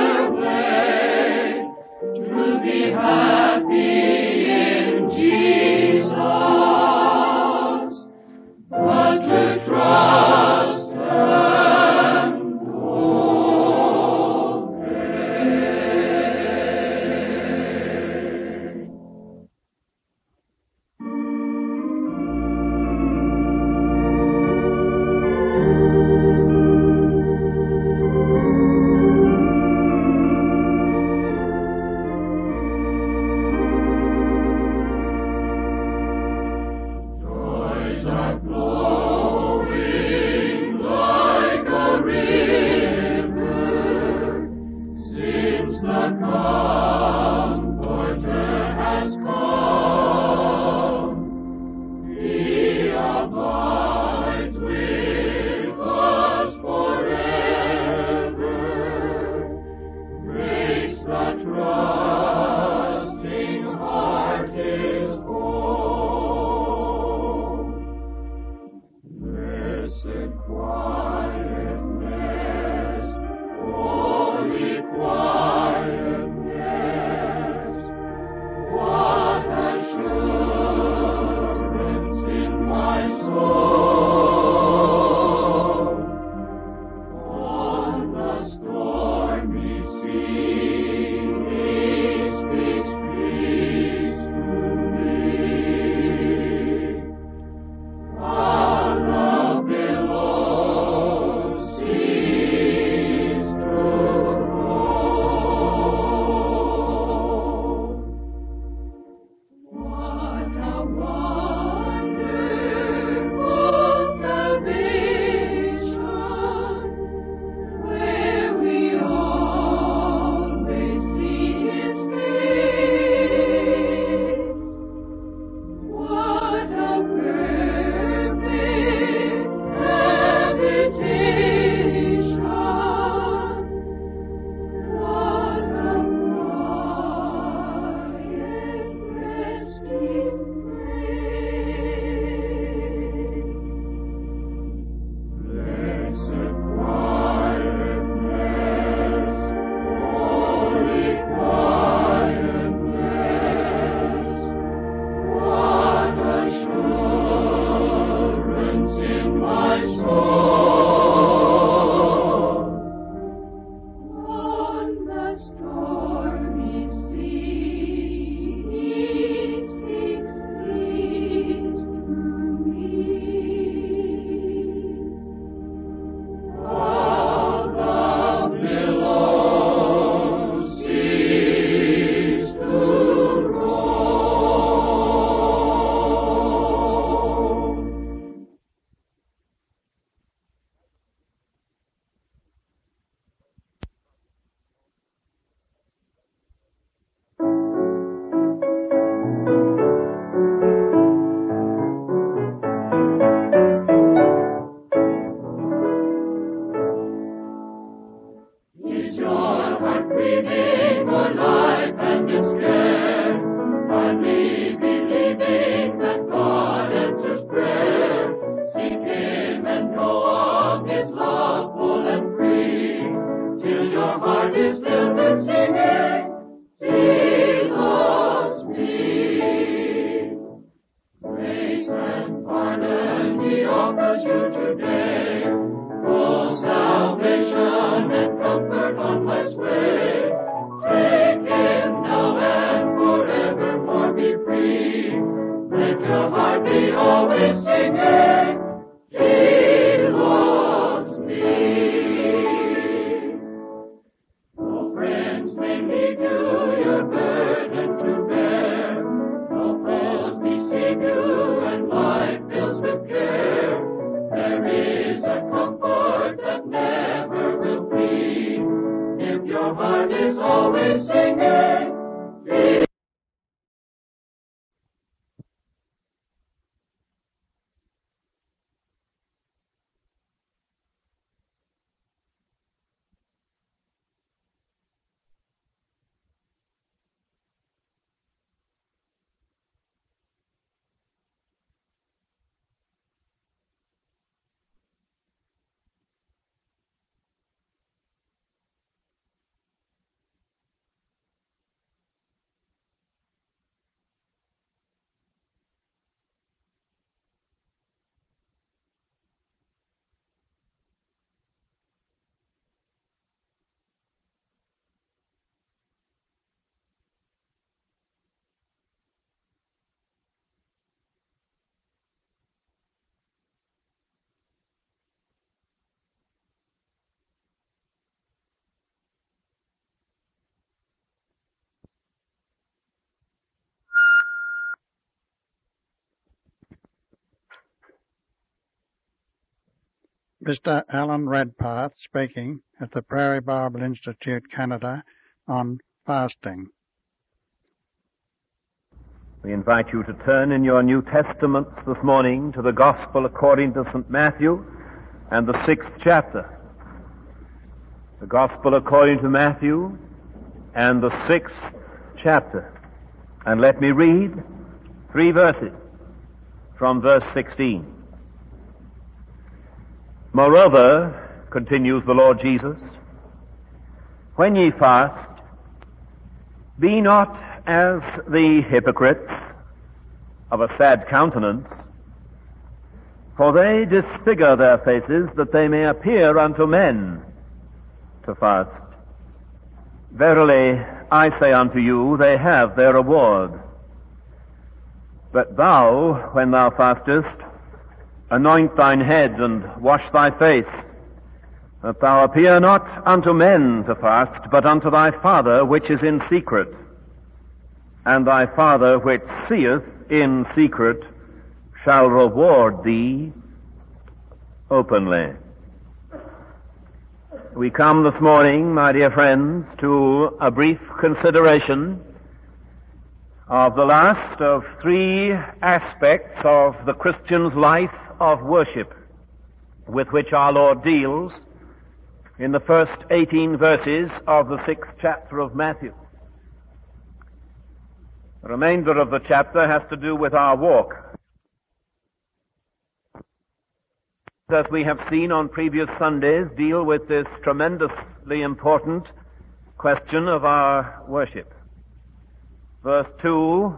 S5: dreaming o'er life and its care, hardly believing that God answers prayer. Seek Him and know of His love full and free, till your heart is filled with singing, He loves me. Grace and pardon He offers you today, full salvation and comfort on life's way. Take Him now and forevermore be free. Let your heart be always singing, He loves me. No friends may leave you your burden to bear, no foes deceive you and life fills with care. There is a comfort that never will be, if your heart is always singing, He.
S1: Mr. Alan Redpath speaking at the Prairie Bible Institute, Canada, on fasting.
S2: We invite you to turn in your New Testaments this morning to the Gospel according to St. Matthew and the 6th chapter. The Gospel according to Matthew and the 6th chapter. And let me read 3 verses from verse 16. Moreover, continues the Lord Jesus, when ye fast, be not as the hypocrites of a sad countenance, for they disfigure their faces that they may appear unto men to fast. Verily, I say unto you, they have their reward. But thou, when thou fastest, anoint thine head and wash thy face, that thou appear not unto men to fast, but unto thy Father which is in secret. And thy Father which seeth in secret shall reward thee openly. We come this morning, my dear friends, to a brief consideration of the last of 3 aspects of the Christian's life of worship, with which our Lord deals in the first 18 verses of the 6th chapter of Matthew. The remainder of the chapter has to do with our walk. As we have seen on previous Sundays, deal with this tremendously important question of our worship. Verse 2,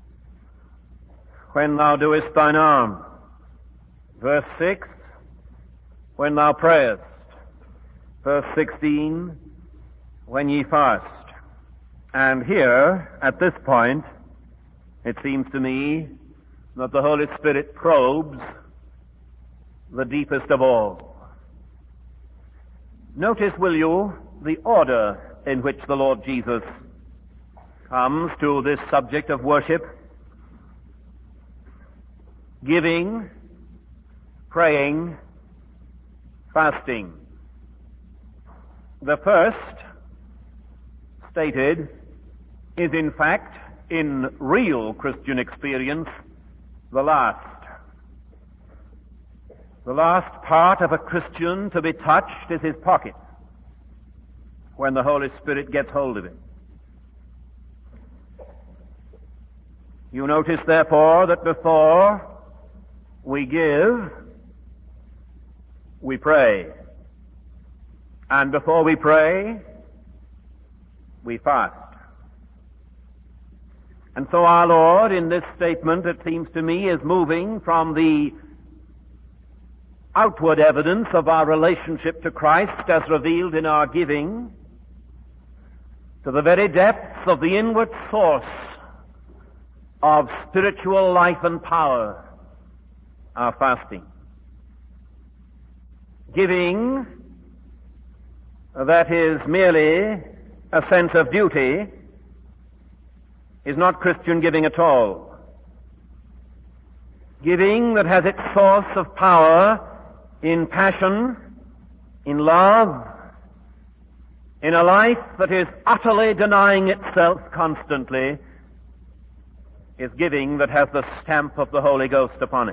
S2: when thou doest thine alms. Verse 6, when thou prayest. Verse 16, when ye fast. And here, at this point, it seems to me that the Holy Spirit probes the deepest of all. Notice, will you, the order in which the Lord Jesus comes to this subject of worship. Giving, praying, fasting. The first, stated, is in fact, in real Christian experience, the last. The last part of a Christian to be touched is his pocket, when the Holy Spirit gets hold of it. You notice, therefore, that before we give, we pray. And before we pray, we fast. And so our Lord, in this statement, it seems to me, is moving from the outward evidence of our relationship to Christ as revealed in our giving to the very depths of the inward source of spiritual life and power, our fasting. Giving that is merely a sense of duty is not Christian giving at all. Giving that has its source of power in passion, in love, in a life that is utterly denying itself constantly, is giving that has the stamp of the Holy Ghost upon it.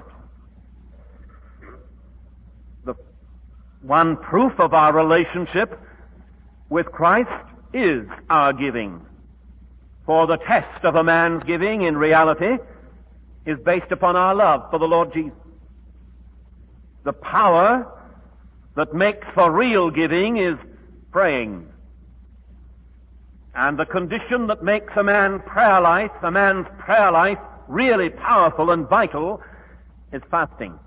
S2: The one proof of our relationship with Christ is our giving. For the test of a man's giving in reality is based upon our love for the Lord Jesus. The power that makes for real giving is praying. And the condition that makes a man's prayer life really powerful and vital is fasting.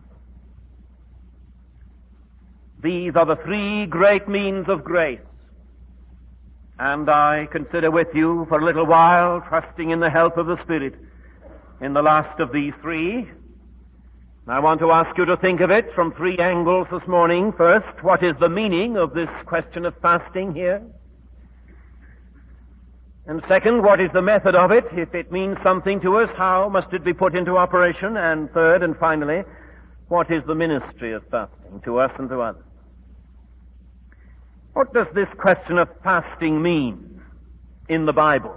S2: These are the three great means of grace. And I consider with you for a little while, trusting in the help of the Spirit, in the last of these three. I want to ask you to think of it from three angles this morning. First, what is the meaning of this question of fasting here? And second, what is the method of it? If it means something to us, how must it be put into operation? And third and finally, what is the ministry of fasting to us and to others? What does this question of fasting mean in the Bible?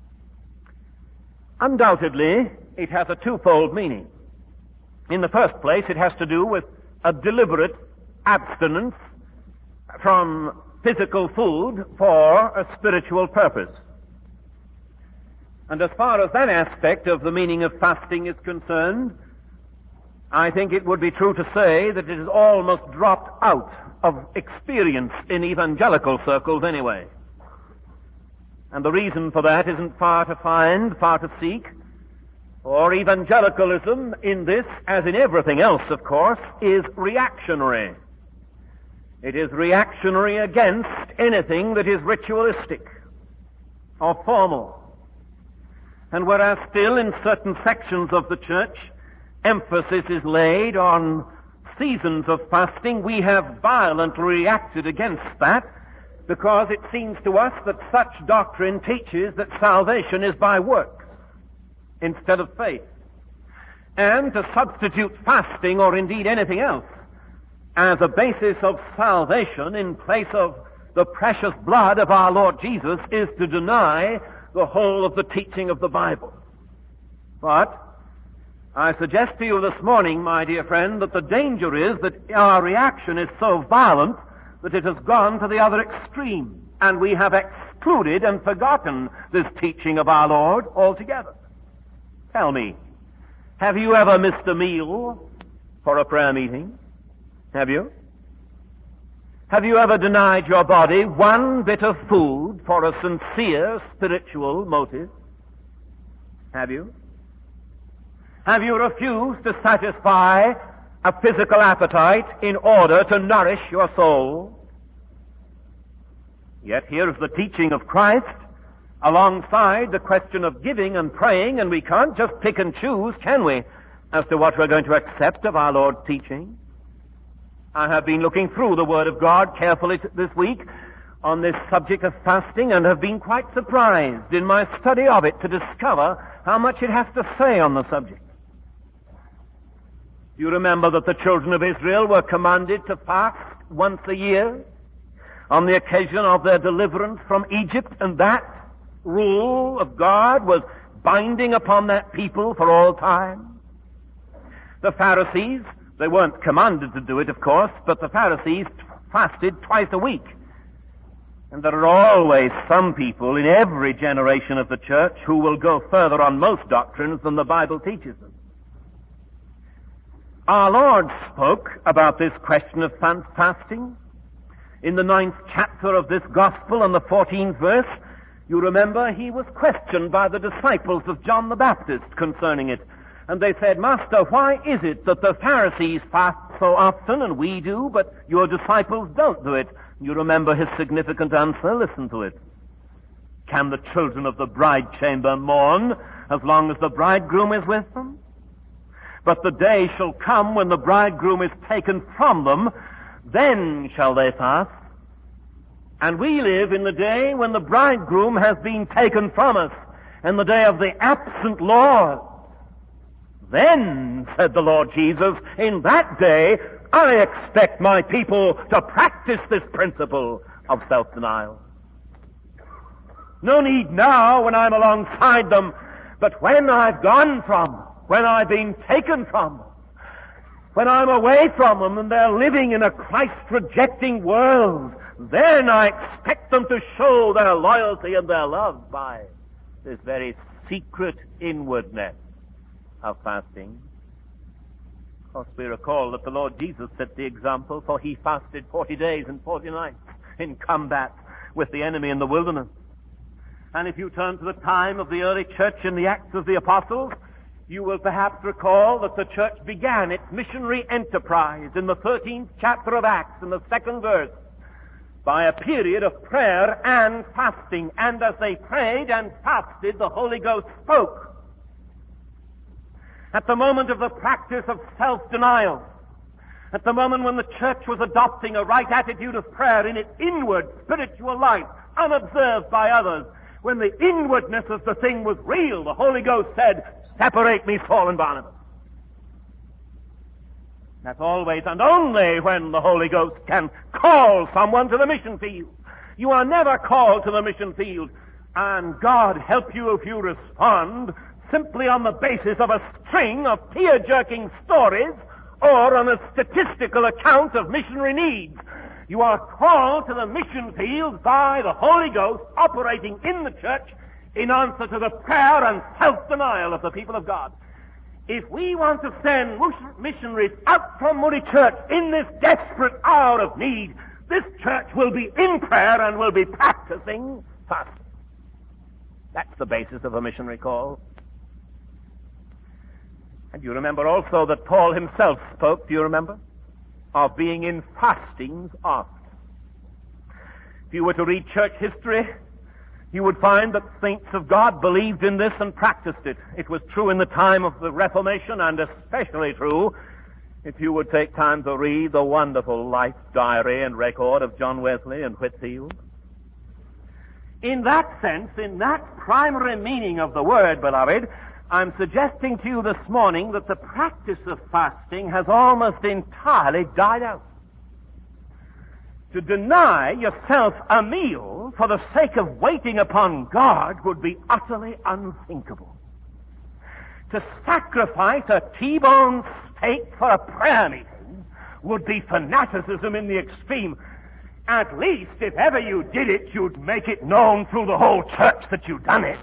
S2: Undoubtedly, it has a twofold meaning. In the first place, it has to do with a deliberate abstinence from physical food for a spiritual purpose. And as far as that aspect of the meaning of fasting is concerned, I think it would be true to say that it has almost dropped out of experience in evangelical circles anyway. And the reason for that isn't far to find, far to seek. For evangelicalism in this, as in everything else, of course, is reactionary. It is reactionary against anything that is ritualistic or formal. And whereas still in certain sections of the church emphasis is laid on seasons of fasting, we have violently reacted against that because it seems to us that such doctrine teaches that salvation is by works instead of faith. And to substitute fasting or indeed anything else as a basis of salvation in place of the precious blood of our Lord Jesus is to deny the whole of the teaching of the Bible. But I suggest to you this morning, my dear friend, that the danger is that our reaction is so violent that it has gone to the other extreme, and we have excluded and forgotten this teaching of our Lord altogether. Tell me, have you ever missed a meal for a prayer meeting? Have you? Have you ever denied your body one bit of food for a sincere spiritual motive? Have you? Have you refused to satisfy a physical appetite in order to nourish your soul? Yet here is the teaching of Christ alongside the question of giving and praying, and we can't just pick and choose, can we, as to what we're going to accept of our Lord's teaching? I have been looking through the Word of God carefully this week on this subject of fasting and have been quite surprised in my study of it to discover how much it has to say on the subject. You remember that the children of Israel were commanded to fast once a year on the occasion of their deliverance from Egypt, and that rule of God was binding upon that people for all time. The Pharisees, they weren't commanded to do it, of course, but the Pharisees fasted twice a week. And there are always some people in every generation of the church who will go further on most doctrines than the Bible teaches them. Our Lord spoke about this question of fasting in the 9th chapter of this gospel and the 14th verse. You remember he was questioned by the disciples of John the Baptist concerning it. And they said, Master, why is it that the Pharisees fast so often and we do, but your disciples don't do it? You remember his significant answer? Listen to it. Can the children of the bride chamber mourn as long as the bridegroom is with them? But the day shall come when the bridegroom is taken from them, then shall they fast. And we live in the day when the bridegroom has been taken from us, in the day of the absent Lord. Then, said the Lord Jesus, in that day, I expect my people to practice this principle of self-denial. No need now when I'm alongside them, but when I've gone from, when I've been taken from, when I'm away from them and they're living in a Christ-rejecting world, then I expect them to show their loyalty and their love by this very secret inwardness of fasting. Of course, we recall that the Lord Jesus set the example, for he fasted 40 days and 40 nights in combat with the enemy in the wilderness. And if you turn to the time of the early church in the Acts of the Apostles, you will perhaps recall that the church began its missionary enterprise in the 13th chapter of Acts, in the 2nd verse, by a period of prayer and fasting. And as they prayed and fasted, the Holy Ghost spoke. At the moment of the practice of self-denial, at the moment when the church was adopting a right attitude of prayer in its inward spiritual life, unobserved by others, when the inwardness of the thing was real, the Holy Ghost said, separate me, Saul and Barnabas. That's always and only when the Holy Ghost can call someone to the mission field. You are never called to the mission field, and God help you if you respond simply on the basis of a string of tear-jerking stories or on a statistical account of missionary needs. You are called to the mission field by the Holy Ghost operating in the church in answer to the prayer and self-denial of the people of God. If we want to send missionaries out from Moody Church in this desperate hour of need, this church will be in prayer and will be practicing fasting. That's the basis of a missionary call. And you remember also that Paul himself spoke, do you remember, of being in fastings oft. If you were to read church history, you would find that saints of God believed in this and practiced it. It was true in the time of the Reformation, and especially true if you would take time to read the wonderful life diary and record of John Wesley and Whitefield. In that sense, in that primary meaning of the word, beloved, I'm suggesting to you this morning that the practice of fasting has almost entirely died out. To deny yourself a meal for the sake of waiting upon God would be utterly unthinkable. To sacrifice a T-bone steak for a prayer meeting would be fanaticism in the extreme. At least, if ever you did it, you'd make it known through the whole church that you'd done it.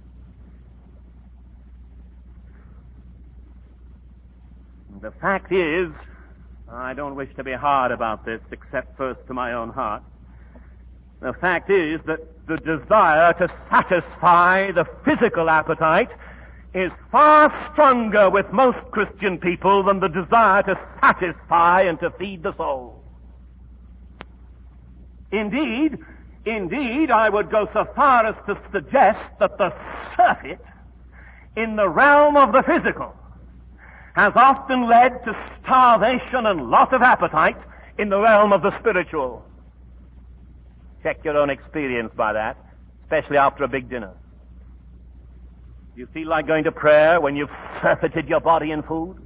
S2: The fact is, I don't wish to be hard about this, except first to my own heart. The fact is that the desire to satisfy the physical appetite is far stronger with most Christian people than the desire to satisfy and to feed the soul. Indeed, I would go so far as to suggest that the surfeit in the realm of the physical has often led to starvation and loss of appetite in the realm of the spiritual. Check your own experience by that, especially after a big dinner. Do you feel like going to prayer when you've surfeited your body in food?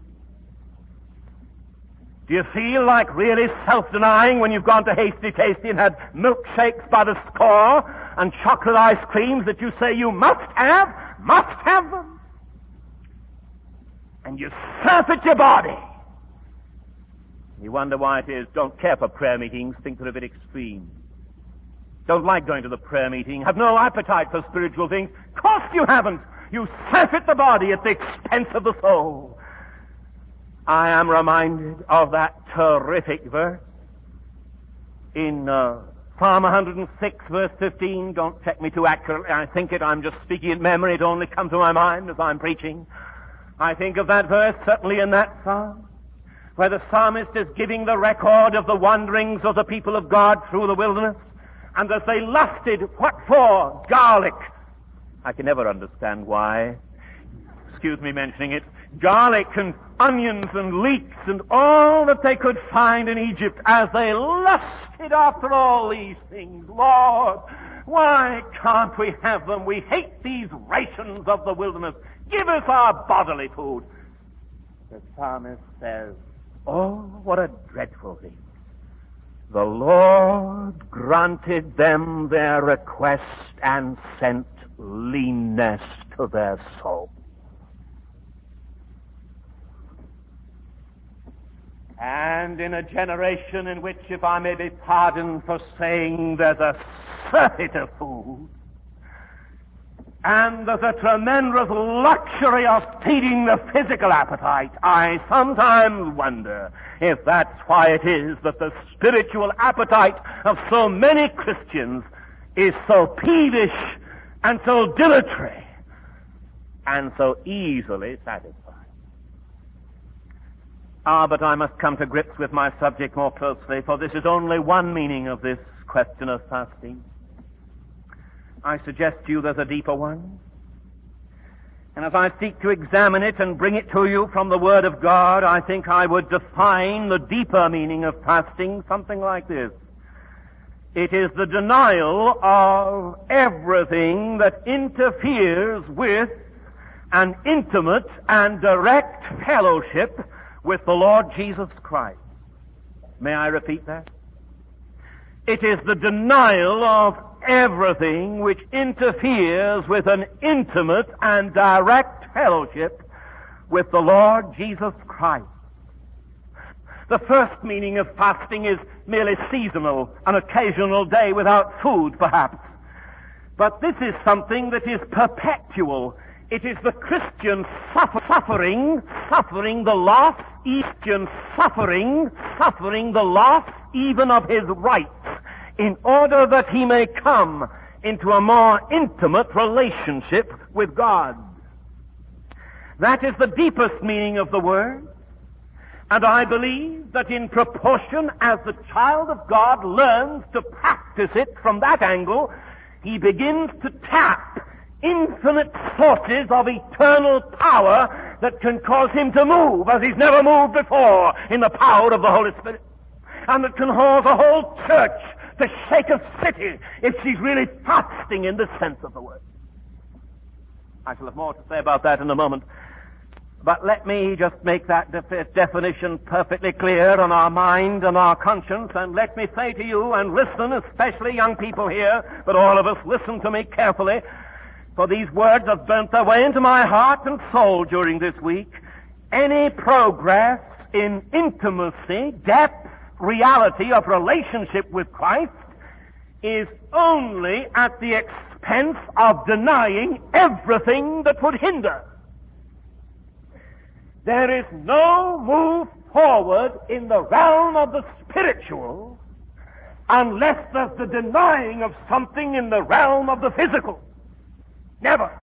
S2: Do you feel like really self-denying when you've gone to Hasty Tasty and had milkshakes by the score and chocolate ice creams that you say you must have them? And you surfeit your body. You wonder why it is. Don't care for prayer meetings. Think they're a bit extreme.
S4: Don't like going to the prayer meeting, have no appetite for spiritual things. Of course you haven't. You surfeit the body at the expense of the soul. I am reminded of that terrific verse in Psalm 106, verse 15. Don't check me too accurately. I think it. I'm just speaking in memory. It only comes to my mind as I'm preaching. I think of that verse, certainly in that psalm, where the psalmist is giving the record of the wanderings of the people of God through the wilderness, and as they lusted, what for? Garlic. I can never understand why. Excuse me mentioning it. Garlic and onions and leeks and all that they could find in Egypt as they lusted after all these things. Lord, why can't we have them? We hate these rations of the wilderness. Give us our bodily food. The psalmist says, oh, what a dreadful thing. The Lord granted them their request and sent leanness to their soul. And in a generation in which, if I may be pardoned for saying, there's a surfeit of food, and there's a tremendous luxury of feeding the physical appetite, I sometimes wonder if that's why it is that the spiritual appetite of so many Christians is so peevish and so dilatory and so easily satisfied. But I must come to grips with my subject more closely, for this is only one meaning of this question of fasting. I suggest to you there's a deeper one. And as I seek to examine it and bring it to you from the Word of God, I think I would define the deeper meaning of fasting something like this. It is the denial of everything that interferes with an intimate and direct fellowship with the Lord Jesus Christ. May I repeat that? It is the denial of everything which interferes with an intimate and direct fellowship with the Lord Jesus Christ. The first meaning of fasting is merely seasonal, an occasional day without food, perhaps. But this is something that is perpetual. It is the Christian suffering the loss, suffering the loss even of his rights, in order that he may come into a more intimate relationship with God. That is the deepest meaning of the word. And I believe that in proportion as the child of God learns to practice it from that angle, he begins to tap infinite sources of eternal power that can cause him to move as he's never moved before in the power of the Holy Spirit, and that can cause a whole church to shake a city if she's really fasting in the sense of the word. I shall have more to say about that in a moment, but let me just make that definition perfectly clear on our mind and our conscience, and let me say to you, and listen, especially young people here, but all of us, listen to me carefully, for these words have burnt their way into my heart and soul during this week. Any progress in intimacy, depth, reality of relationship with Christ is only at the expense of denying everything that would hinder. There is no move forward in the realm of the spiritual unless there's the denying of something in the realm of the physical.